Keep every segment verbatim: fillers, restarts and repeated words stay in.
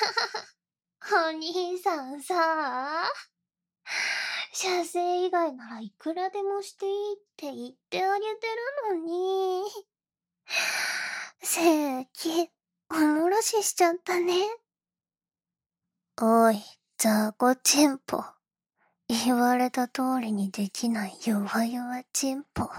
お兄さんさ、射精以外ならいくらでもしていいって言ってあげてるのに。正気、おもらししちゃったね。おい、ザコチンポ。言われた通りにできない弱々チンポ。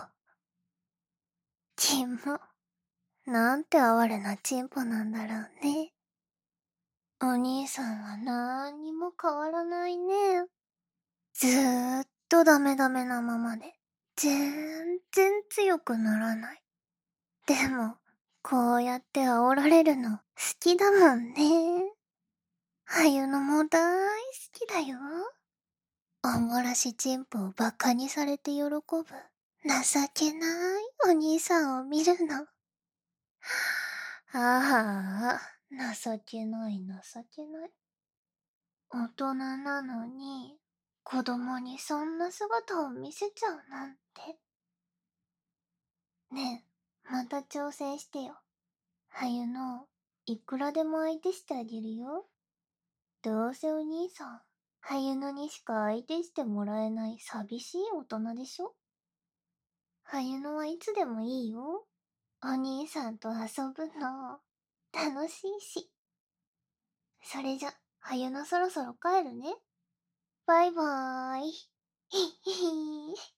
キモ。なんて哀れなチンポなんだろうね。お兄さんはなーにも変わらないね。ずーっとダメダメなままで、全然強くならない。でも、こうやって煽られるの好きだもんね。あゆのも大好きだよ。おもらしチンポをバカにされて喜ぶ情けないお兄さんを見るの。ああ、情けない情けない。大人なのに、子供にそんな姿を見せちゃうなんて。ねえ、また挑戦してよ。はゆの、いくらでも相手してあげるよ。どうせお兄さん、はゆのにしか相手してもらえない寂しい大人でしょ。はゆのはいつでもいいよ。お兄さんと遊ぶの、楽しいし。それじゃ、はゆのそろそろ帰るね。バイバーイ。ひっひひー。